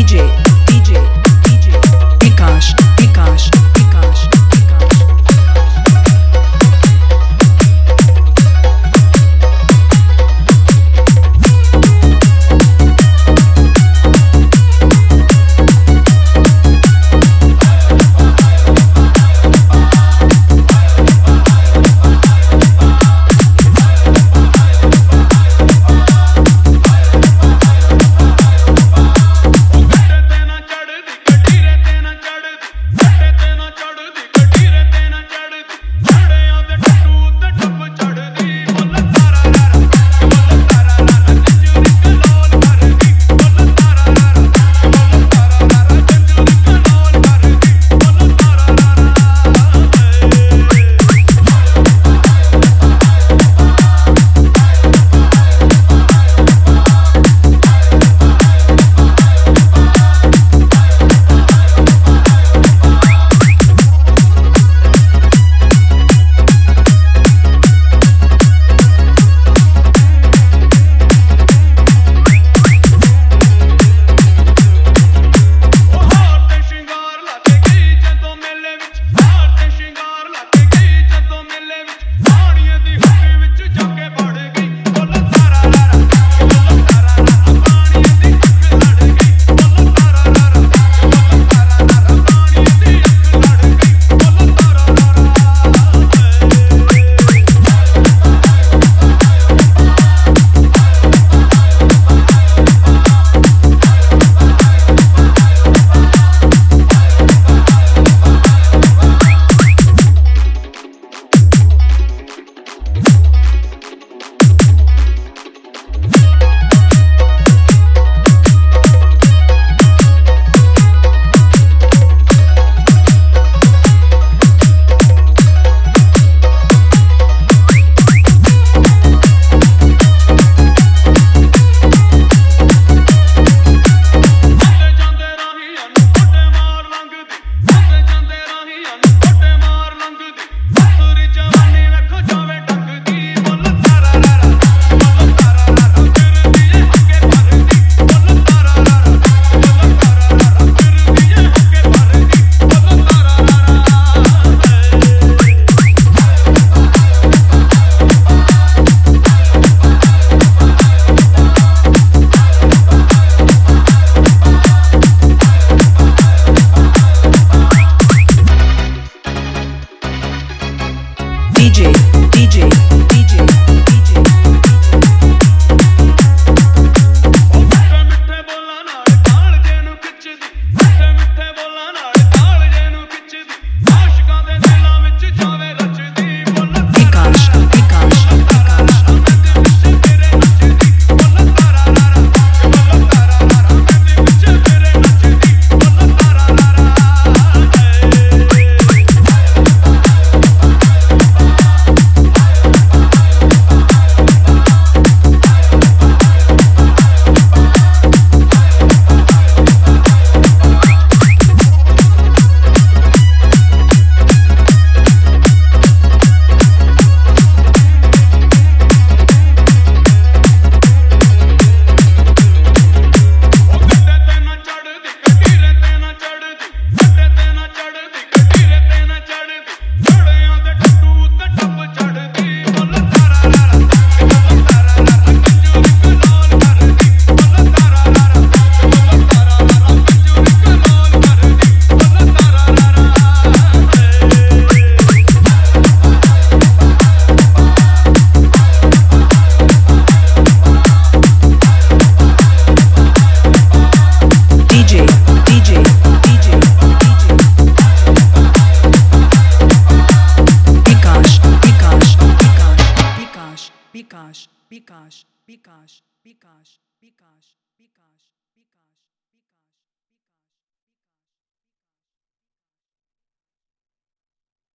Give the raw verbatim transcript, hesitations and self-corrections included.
DJ DJ DJ Vikas Vikas Vikas Vikas DJ DJ DJ DJ मिठे बोला नाल काल जेनू खिचदी मिठे मिठे बोला नाल काल जेनू खिचदी आशिकां दे दिलां विच जावे रचदी बोल विकास विकास विकास तेरे नचदी बोल तारा रारा बोल तारा रारा मेरे विच तेरे नचदी बोल तारा रारा विकास विकास विकास विकास विकास विकास